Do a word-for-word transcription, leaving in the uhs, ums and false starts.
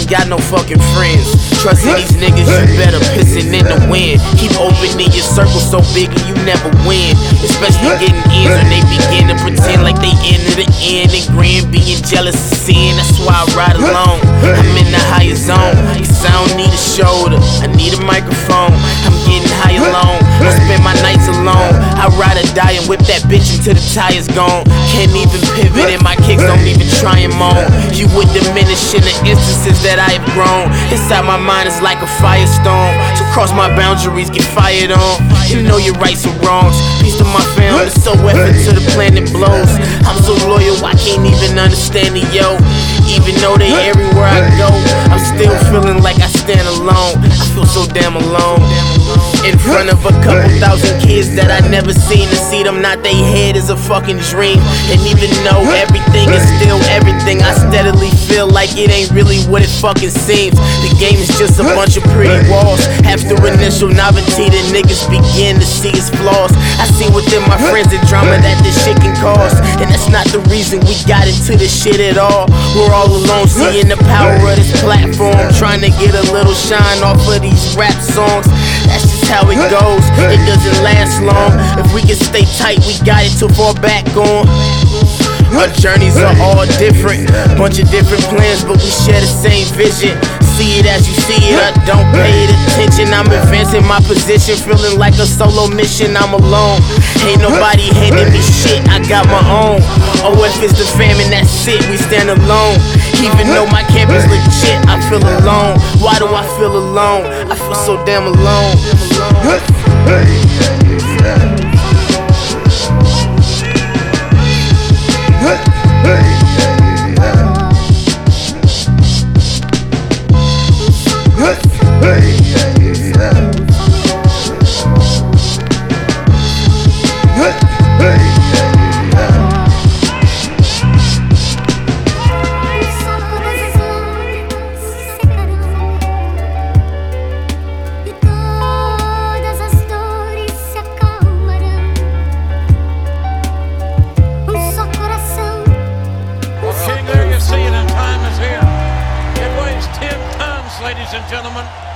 ain't got no fucking friends. Trusting these niggas, you better pissing in the wind. Keep opening your circle so big and you never win. Especially getting ends when they begin to pretend like they in to the end and grin, being jealous of sin. That's why I ride alone. I'm in the higher zone. Cause I don't need a shoulder, I need a microphone. I'm getting high alone, I spend my nights alone. I ride or die and whip that bitch until the tire's gone. Can't even pivot and my kicks don't even try and moan. You would diminish in the instances that I have grown. Inside my mind is like a firestorm, so cross my boundaries, get fired on. You know your rights and wrongs. Peace to my family, so effort to the planet blows. I'm so loyal, I can't even understand it, yo. Even though they everywhere I go, I'm still feeling like I stand alone. I feel so damn alone. In front of a couple thousand kids that I never seen. To see them nod they head is a fucking dream. And even though everything is still everything, I steadily feel like it ain't really what it fucking seems. The game is just a bunch of pretty walls. After initial novelty, the niggas begin to see its flaws. I see within my friends the drama that this shit can cause, and that's not the reason we got into this shit at all. We're all alone, seeing the power of this platform, trying to get a little shine off of these rap songs. That's just how it goes, it doesn't last long. If we can stay tight, we got it to fall back on. Our journeys are all different, bunch of different plans, but we share the same vision. See it as you see it, I don't pay it attention. I'm advancing my position, feeling like a solo mission. I'm alone, ain't nobody handing me shit, I got my own. Oh, if it's the famine, that's it, we stand alone. Even though my camp is legit, I feel alone. Why do I feel alone? I feel so damn alone. Ladies and gentlemen.